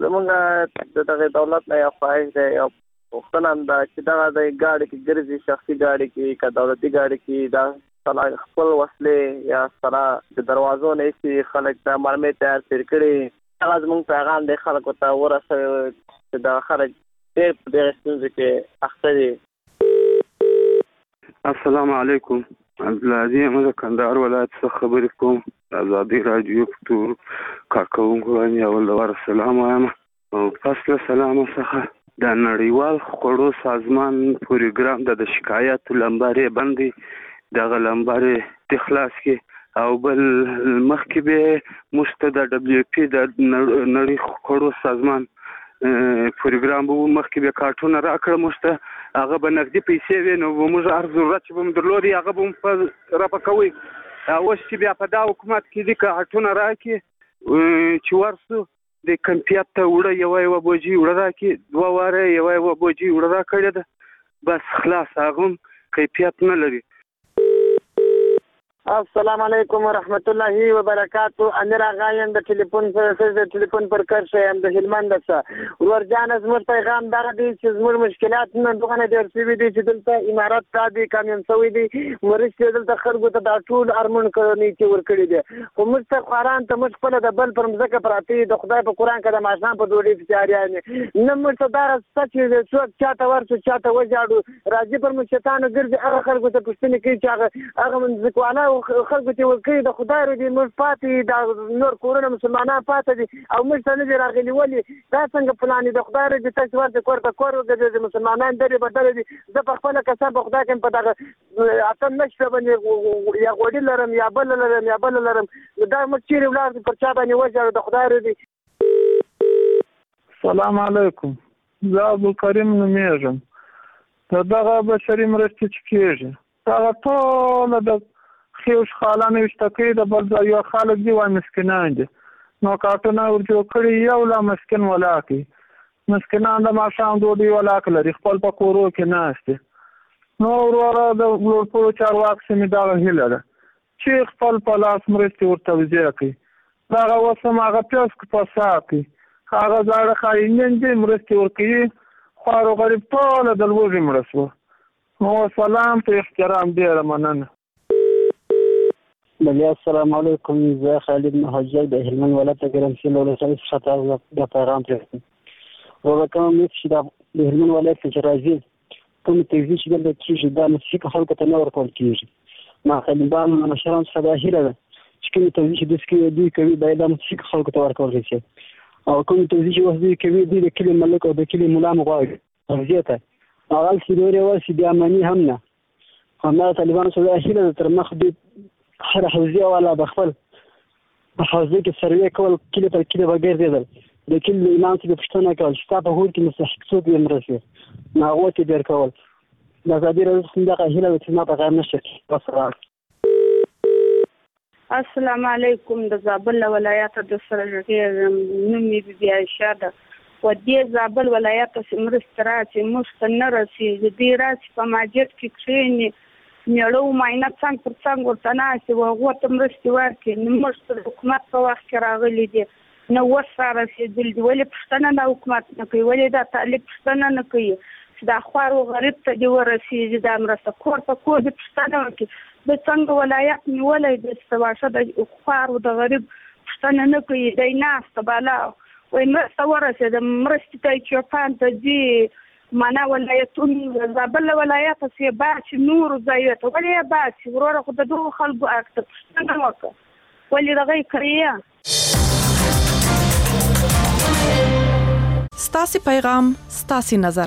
زمونږ د دولت نه یو خواهش دی او پوښتنه ده چې دغه د ګاډي کې ګرځي شخصي ګاډي کې که دولتي ګاډي کې دا خپل وسلې یا سره د دروازو نه ایستي خلک د مرمۍ تیار تېر کړي. هغه زموږ پیغام دی خلکو ته ورسوي چې دا خلک ډېر په دغې ستونزې کې اخته دي. السلام علیکم. عبدالعزیز احمد کندهار ولایت څخه خبرې کوم. ازادي راډیو په ټول کارکوونکو باندې اول ډول سلام وایم او پس له سلام څخه د نړیوال خوړو سازمان پروګرام د شکایاتو لمبارې باندې دغه لمبارې تخلاص کې او بل مخکې به مستد دبليو پی د نړۍ خوړو سازمان پروګرام وو مخکې به کارتونه راکړه مسته هغه به نقدي پیسې وینو موږ هر ضرورت چې به درلودي هغه به په راپکوي. اوس چې بیا په دا حکومت کې دي کارتونه راکړي چې ورسو د کمپیوټر ته وړه یو بوجي وړه راکړي 2 واره یو بوجي وړه راکړي ده بس خلاص هغه کیفیت نه لري. السلام علیکم ورحمت الله وبرکاتو. امیر آغا یم د ټلیفون پر کار شم د هلمند څخه ورجان زموږ پیغام دغه دی چې زموږ مشکلات نه دغه ډېر څه دي چې دلته امارات ته دي کامیون سوي دي مرستې دلته خلکو ته د ټول ارمن کړنی چې ورکړي دي خو موږ ته قرآن ته موږ خپل د بل پر مځکه پراته د خدای په قرآن کې د ماشام په ډوډۍ فچاریانې نه موږ ته دا سچ څوک چاته ورڅ چاته وجاړو راځي پر موږ شیطان ګرځي هغه خلکو ته پوښتنه کوي چې هغه منځکواله خلکو ته ورکړي د خدای رضی موږ پاتې د نور کورونه مسلمانان پاتې دي او موږ ته نه دي راغلي ولې دا څنګه پلان د خدای رضی تاسو ورته کور ته کور د مسلمانان درې بدل دي زه په خپل کسب خدای کوم په دغه اتم نشته باندې یا غوډي لرم یا بل لرم دا موږ چیرې ولر پر چا باندې وځو د خدای رضی. السلام علیکم. زه عبدالکریم نومیږم. دغه بشري مرستې چې کېږي هغه ټول د خیوش خالانه وشتکې د بل ځای یو خلک دي وای مسکینان دي نو کارتونه ورجوړ کړي یو لا مسکین ولاکي مسکینان د ماښام ډوډۍ ولاک لري خپل په کورو کې ناست نو وروره د ورپورو چارواکو سمې دغه هیله ده چې خپل په لاس مرستې ورته توزیع کړي دغه اوس هم هغه پیسک په سا کړي هغه زاړه خاینین دي مرستې ورکوي خوار و غریب ټوله د لوږې مړه شوه. نو سلام په احترام ډېره مننه. بله السلام علیکم. زه خالد مهاجر د هلمند ولایت ګرمسیر ولسوالۍ څخه تاسو د پیغام پرېږدم ورته کوم چې د هلمند ولایت څخه راځي کوم تجزیه چې دلته کېږي دا مسیح خلکو ته نه ورکول کېږي ما طالبان مشران څخه دا هیله ده چې کوم تجزیه چې دوی کوي باید دا مسیح خلکو ته ورکول شي او کوم تجزیه چې دوی کوي دوی د کلي ملک او د کلي مولا مغواړي توجیه ته هغه چې دوی ورسي د امني هم نه همدا طالبان څخه هیله ده تر مخ دوی هر حوزه والا بخپل په حوزه کې سروې کول کله پر کله وګرځیدل د کله ایمان څخه پښتنه کول چې تاسو هور کې مستحق څوک یې مرسي ناغو ته ډیر کول د ازادي راځي څنګه هیله چې ما په غیر نشي. السلام علیکم. د زابل ولایت د سرجګي نومي بي عائشہ ده و دې زابل ولایت سمرسترا چې مستنه راسي دې راسي په ماجد کې کښینی نیړو ماینه څنګه پر څنګه ورته ناسي وغه ته مرستې ورکړي نو موږ حکومت په وخت کې راغلي دي نو وساره رسېدل دي ولې پښتنه د حکومت نه کوي ولې دا طالب پښتنه نه کوي چې دا خوار او غریب ته دی ورسېږي دا مرسته کور په کور د پښتنه ورکړي د څنګه ولایت نیولې د استواشه د خوار او د غریب پښتنه نه کوي دی ناسته بالا وایي مرسته ورسېده مرستې ته چې پان ته دي معنا ولایتون زابل ولایت څخه باچ نور ځایته ولې باچ وروره خو د دوه خلکو اکټ څنګه وکړه ولې دغه کړیا. ستاسي پیغام ستاسي نظر.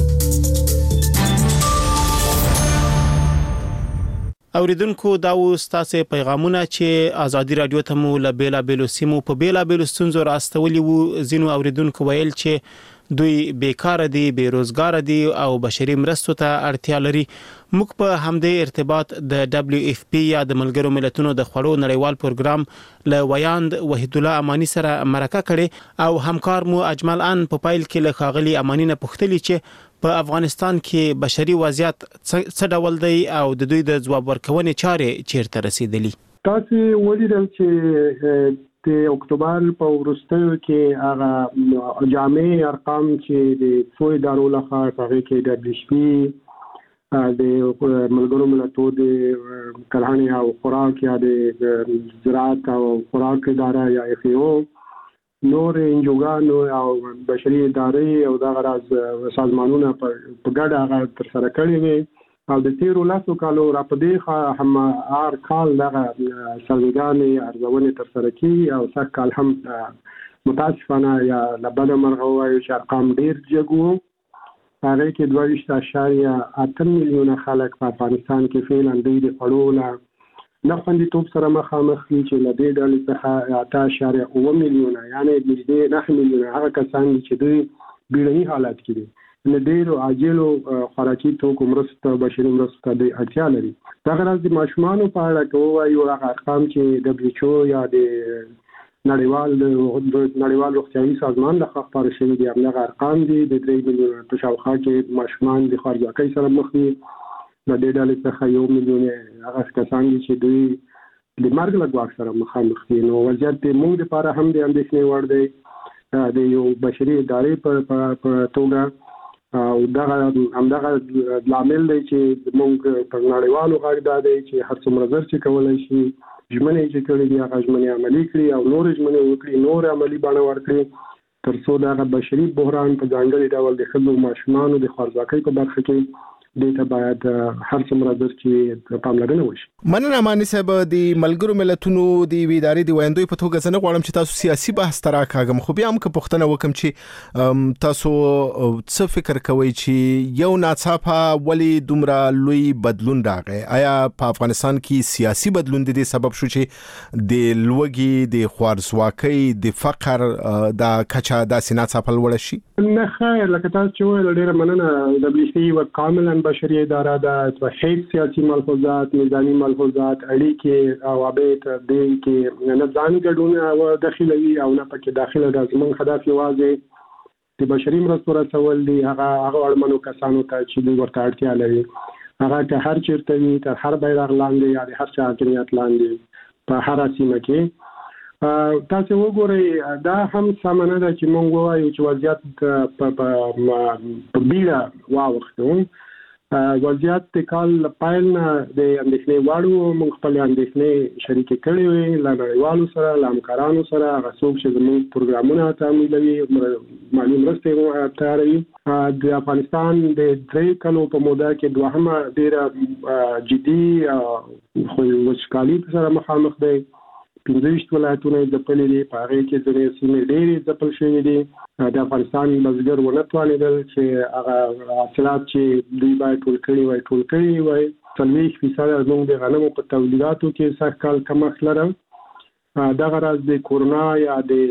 اوریدونکو دا و ستاسو پیغامونه چې ازادي رادیو ته مو له بیلا بیلو سیمو په بیلا بیلو ستونزو راستولي وو زینو اوریدونکو ویل چې دوی بیکار دي بیروزګار دي او بشري مرستو ته اړتیا لري. موږ په همدې ارتباط د دبليو اف پی یا د ملګرو ملتونو د خوړو نړیوال پروګرام له ویاند وحید الله امانی سره مرکه کړې او همکار مو اجمل ان په پایل کې له خاغلی امانی نه پوښتلی چې په افغانستان کې بشري وضعیت څه ډول دی او د دوی د ځواب ورکونې چارې چیرته رسیدلي. تاسو ولیدل چې د اکتوبر په وروستیو کې هغه جامع ارقام چې د څو ادارو لخوا هغه کې د WHP د ملګرو ملتونو د کرهڼې او خوراک یا د زراعت او خوراک اداره یا FAO نور انجوګانو او بشري ادارې او دغه راز سازمانونه په ګډه هغه ترسره کړي وي او د تیرو لاسو کالو را په دې هم هر کال دغه سروېګانې ارزونې ترسره کیږي او سږ کال هم متاسفانه یا لبنه مرغه وایو چې ارقام ډیر جګ وو هغه کې 2.8 میلیونه خلک په افغانستان کې فعلا د خوړو نه خوندیتوب سره مخامخ دي چې له دې ډلې څخه 8.9 میلیونه یعنی نږدې 9 میلیونه هغه کسان دي چې دوی بیړني حالات کې دي نه ډیرو عاجلو خوراکي توکو مرسته بشري مرسته د اړتیا لري دا غراض د ماشومانو په اړه کوي یو ارقام چې WHO یا د نړیوال روغتیايي سازمان له خوا خپاره شوي دي هغه ارقام دي د 3 میلیونه په شاوخوا کې ماشومان د خوارځواکۍ سره مخ دي د دې ډلې څخه 1 میلیون هغه کسان دي چې دوی د مرګ له ګواښ سره مخامخ دي نو وضعیت د موږ لپاره هم د اندېښنې وړ دی د یو بشري ادارې په توګه او دغه لامل دی چې موږ په نړیوالو غږ دی چې هر څومره زر چې کولای شي ژمنې چې کړي دي هغه ژمنې عملي کړي او نور ژمنې وکړي نور عملي بڼه ورکړي تر څو دغه بشري بحران په ځانګړي ډول د ښځو ماشومانو د خوارځواکۍ په برخه کې دته باید هر څومره در چې پاملرنه وشي. مننه مانی صاحب د ملګرو ملتونو د ادارې د ویاندوی په توګه زنه غواړم چې تاسو سیاسي بحث تراکاګم خو بیا هم که پښتنه وکم چې تاسو څه فکر کوئ چې یو ناڅاپه ولی دومره لوی بدلون راغی آیا په افغانستان کې سیاسي بدلون د دې سبب شو چې د لوګي د خوارځواکۍ د فقر د کچا د ناڅاپه لوړ شي؟ نه خیر لکه تاسو چې ویل ډیره مننه WHP وکاملا بشري اداره د هیڅ سیاسي ملحوظات نظامی ملحوظات اړیکې او ابیت د کې نه ځان ګډون او داخلي او نه پکې داخله د زمون هدف یوازې د بشري مرستو رسول دي هغه اړمنو کسانو ته چې دوی ورته اړتیا لري هغه که هر چیرته وي تر هر بیرغ لاندې یا د هر چا حاکمیت لاندې په هر سیمه کې تاسو وګورئ دا هم سمانه ده چې مونږ وایو چې وضعیت په بیړه واوښتو وضعیت د کال پایل نه د اندېښنې واړو موږ خپل اندېښنې شریکې کړې وې له نړیوالو سره له همکارانو سره هغه څوک چې زموږ پروګرامونه تمویلوي مالي مرستې تیاروي د افغانستان د 3 کلو په موده کې دوهمه ډېره جدي خو وچکالي سره مخامخ دی 15 ولایتونه ځپلې دي په هغه کې ځینې سیمې ډېرې ځپل شوې دي د افغانستان بزګر ونه توانېدل چې هغه حاصلات چې دوی باید ټول کړي وای 40% زموږ د غنمو په تولیداتو کې سږ کال کمښت لرم دغه راز د کورونا یا د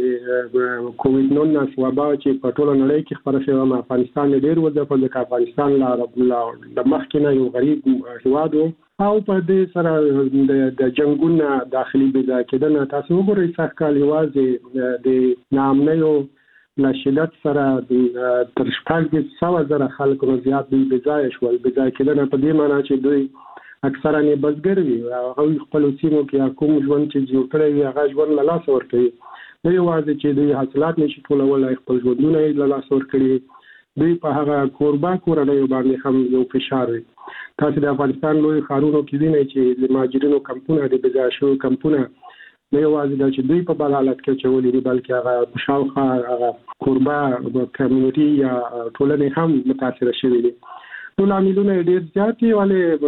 کووډ-19 وبا چې په ټوله نړۍ کې خپره شوه افغانستان ډېر وځپل ځکه افغانستان له مخکې نه یو غریب هېواد و او په دې سره د جنگونو داخلي بيځا کېدنه تاسو وګورئ چې کال یوازې د نامنیو له شدت سره تر 100,000 خلکو نه زیات دی بيځا شول بيځا کېدنه په دې معنی چې دوی اکثرا نه بزګر وي او خپل سیمو کې کوم ژوند چې جوړ کړی وي هغه ژوند له لاس ورکوي نه یوازې چې دوی حاصلات نشي ټولولای خپل ژوندونه له لاس ورکړي دوی په هغه کوربه کورنۍ باندې هم یو فشار وي تاسو د افغانستان لوی ښارونو کې وینئ چې د مهاجرینو کمپونه د بيځا شو کمپونه نه یوازې د چې دوی په بل حالت کې چولې دي بلکې هغه شاوخوا هغه کوربه کمیونټي یا ټولنې هم متاثر شوي دي ټول عاملونه ډېر زیات دي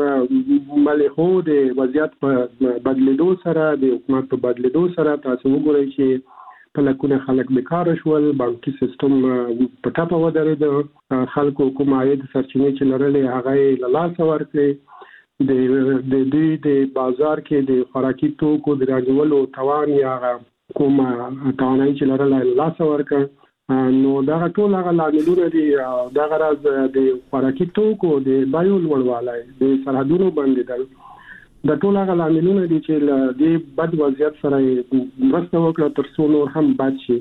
ولې خو د وضعیت په بدلیدو سره د حکومت په بدلیدو سره تاسو وګورئ چې په لکونه خلک بیکار شول بانکي سیستم په ټاپه ودرېد خلکو کوم عاید سرچینې چې لرلې هغه له لاسه ورکړې د بازار کې د خوراکي توکو د راجولو توان یا کوم توانایي چې لرلې له لاسه ورکړ نو دا ټول هغه لاملونه دي دا غرض د خوراکي توکو د بایو لوړوالی د سرحدونو بندیدل د ټول هغه لاملونه دي چې د بد وضعیت سره مرسته وکړه تر څو نور هم بد شي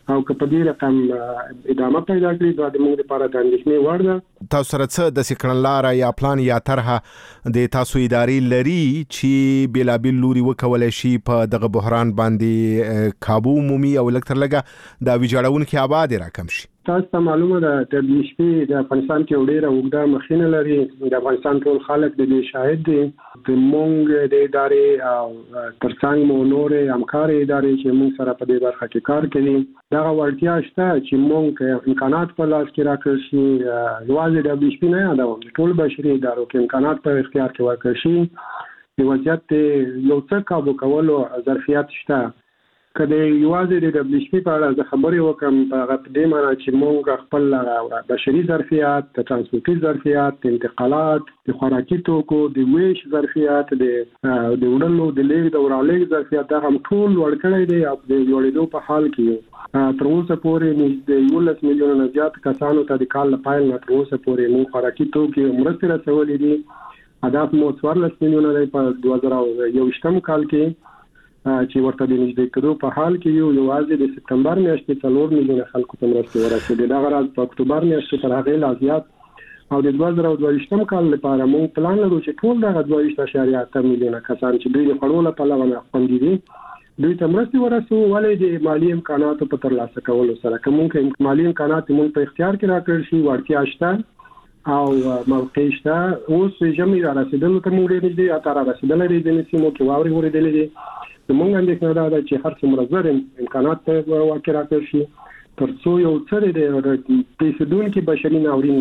او که په دې رقم ادامه پیدا کړي دا د موږ لپاره د اندېښنې وړ ده. تاسو سره څه د کړنلاره یا پلان یا طرحه د تاسو ادارې لري چې بلابل لوري وکولای شي په دغه بحران باندې کابو مومي او لکتر لګه د ویجاړونکو آباد راکم شي؟ تاسو ته معلومه ده د BHP د افغانستان کې ډېره اوږده مخینه لري. د افغانستان ټول خلک د دې شاهد دي. د مونږ د ادارې او ترڅنګ مو نورې همکارې ادارې چې مونږ سره په دې برخه کې کار کوي دغه وړتیا شته چې مونږ امکانات په لاس کې راکړ شي. یوازې د BHP نه یادوم ټول بشري ادارو کې امکانات په اختیار کې ورکړ شي. د وضعیت یو څه کابو کولو ظرفیت شته. کله یوازې د BHP په اړه خبرې وکم په دې معنی چې موږ خپل بشري ظرفیت، د ترانسپورتي ظرفیت، د انتقالات، د خوراکي توکو، د ویش ظرفیت، د وړلو د لیږد او راوړلو ظرفیت دا هم ټول لوړ کړی دی او د لوړېدو په حال کې تر اوسه پورې نږدې 11 میلیونه نه زیات کسانو ته د کال لپاره نه تر اوسه پورې موږ خوراکي توکي مرستې رسولې دي. هدف مو 14 میلیونه دی په 2021 کال کې چې ورته د نږدې کېدو په حال کې یوازې د سپتمبر میاشتې 4 میلیونه خلکو ته مرستې ورسېدې. دغه راز په اکتوبر میاشتې تر هغې لا زیات او د 2022 کال لپاره موږ پلان لرو چې ټول دغه 22.8 میلیونه کسان چې دوی د خوړو له پلوه نه خوندي دي دوی ته مرستې ورسوو. ولې د مالي امکاناتو په ترلاسه کولو سره که موږ مالي امکانات موږ په اختیار کې راکړل شي وړتیا شته او موقع شته. اوس ژمي را رسېدلو ته موږ ډېر نږدې یا را رسېدلی دی ځینې سیمو کې واورې ورېدلې دي. زموږ اندېښنه دا ده چې هر څومره زر امکانات په واقع راکړل شي تر څو یو څه د پیسېدونکي بشري ناورین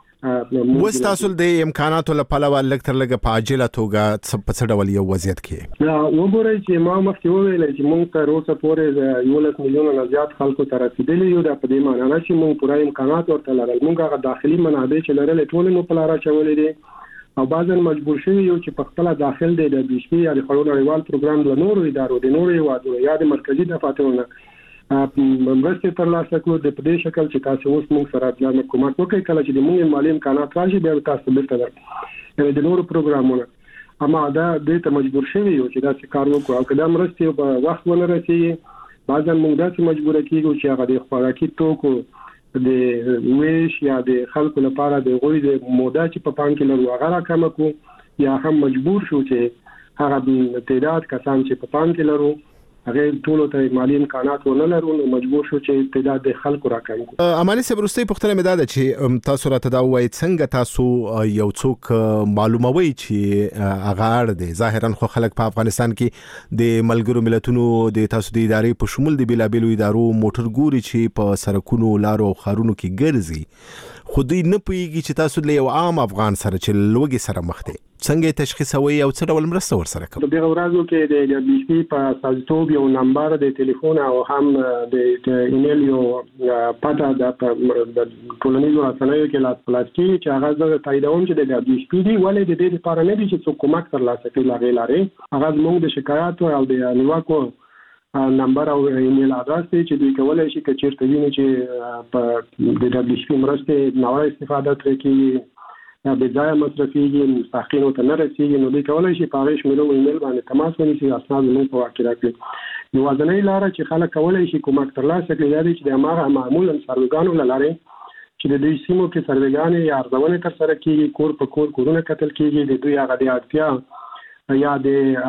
وس تاسو د امکاناتو لپاره لکتر لګه په عاجله توګه په څه ډول یو وضعیت کې وګورئ چې ما مخکې وویل چې موږ تر اوسه پورې 11 میلیونه نه زیات خلکو ته رسیدلي یو. دا په دې معنی نه چې موږ پوره امکانات ورته لرل. موږ هغه داخلي منابع چې لرل ټول مو په لاره چولې دي او بعضن مجبور شوی یو چې په خپل داخل د BHP یا د خړو نړیوال پروګرام له نورو ادارو د نورو هیوادونو یا د مرکزی دفاترونو مرستې ترلاسه کړو د پدې شکل چې تاسو اوس موږ سره د حکومت وکړي کله چې د موږ مالي امکانات راشي بیا تاسو بیرته یعنی د نورو پروګرامونو اما دا د ته مجبور شوی یو چې دا کار وکړو او کله مرستې په وخت ونه رسیږي بعضن موږ داسې مجبور کیږو چې هغه د خوراکي توکو د ویش یا د خلکو لپاره د غوړي د موده چې په پام کې لرو هغه راکمه کو یا هم مجبور شو چې هغه تعداد کسان چې په پام کې لرو هغه ټول ته مالی امکانات ونه لرو نو مجبور شو چې تعداد د خلکو راکم کو. اماني سبرستي پختنه مې ده چې تاسو راته دا وایي څنګه تاسو یو څوک معلوموي چې اغاړ دي ظاهرا خو خلک په افغانستان کې د ملګرو ملتونو د تاسو د ادارې په شمول د بلابلو ادارو موټر ګوري چې په سرکونو لارو خارونو کې ګرځي خو دوی نه پوهیږي چې تاسو له یو عام افغان سره چې لوګي سره مخ دي څنګه تشخیصوي او څه ډول مرسته ورسره کوي. په دغه ورځو کې د BHP په سازتوب یو نمبر د ټلیفون او هم د ایمیل یو پته د ټولنیزو رسنیو کې لاس پلاس کې چې هغه د تاییدوم چې د BHP دی ولې د دې لپاره نه دي چې څوک کومک ترلاسه کړي لارې هغه موږ د شکایت او د نیواکو نمبر او ایمیل ادرس دی چې دوی کولای شي چې چیرته ویني چې په د BHP مرسته نوې استفاده کوي یا به ځای مصرفيږي مستحقین ته نه رسیږي نو دوی کولای شي په هغه شمیرو ایمیل باندې تماس ونیسي اسناد موږ په واقع راکړي. یو ځنې لار چې خلک کولای شي کومک ترلاسه کړي یا چې د هغه معمولا سروګانو لاره چې د دوی سیمو کې سروګانې یا ارزونه تر سره کیږي کور په کور کورونه کتل کیږي د دوی هغه د اړتیا یا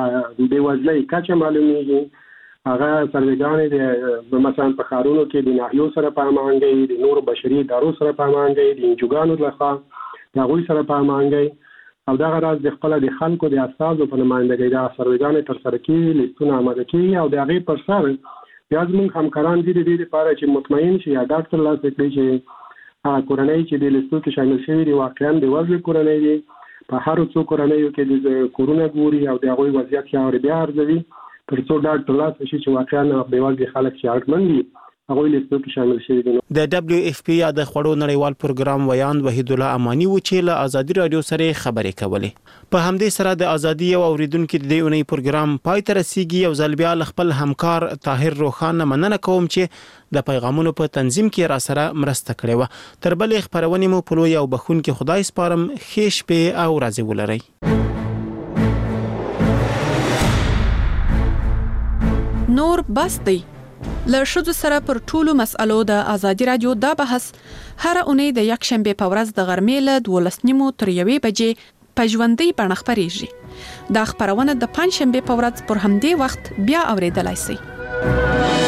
د وزلې کچه معلومیږي هغه سروګانې د مثلا په خارونو کې د ناحیو سره پامانګي د نور بشري ادارو سره پامانګي د انجوګانو لخوا دا غوي سره پامانګي او دا غراض د خپل د خلکو د اساسو په نمائندګۍ د سروګانې تر سره کې لیستونه آماده کیږي او د هغه پر سر بیا زموږ همکاران دي د دې لپاره چې مطمئن شي یا ډاکټر لاس کړي چې کورنۍ چې د لیستو کې شامل شوي دي واقعا د وزن کورنۍ دي په هر څو کورنۍ کې د کورونا ګوري او د هغه وضعیت یا بیا ارزوي تر څو ډاکټر لاس شي چې واقعا د وزن خلک چې اړتمن دي هغه لیستو کې شامل شوي دي. د WFP یا د خړو نړیوال پروګرام ویاند وحید الله امانی و چې له ازادي رادیو سره خبرې کولې. په همدې سره د ازادي او اوریدونکو د دې اونۍ پروګرام پای ته رسیدي او ځل بیا خپل همکار طاهر روخان مننه کوم چې د پیغامونو په تنظیم کې را سره مرسته کړې و. تر بلې خبرونه مو په لوی او بخون کې خدای سپارم خېش په او راځي ولري. نور بس دی له ښځو سره پر ټولو مسألو د ازادي رادیو دا بحث هر اونۍ د یک شنبه په ورځ د غرمې له 12:30 تر 1 بجې په ژوندۍ بڼه خپرېږي. دا خبرونه د پنځشنبه په ورځ پر همدې وخت بیا اوریدلای شئ.